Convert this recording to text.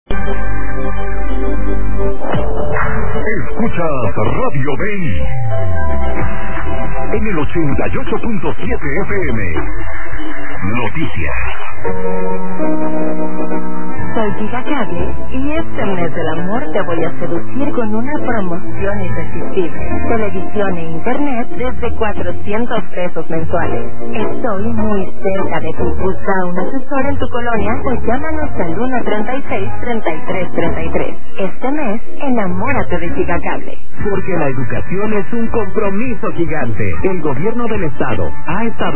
Escuchas Radio Beni en el 88.7 FM. Noticias. Soy Gigacable y este mes del amor te voy a seducir con una promoción irresistible. Televisión e internet desde 400 pesos mensuales. Estoy muy cerca de ti. Busca un asesor en tu colonia o llámanos al 136-3333. Este mes, enamórate de Gigacable. Porque la educación es un compromiso gigante. El gobierno del estado ha estado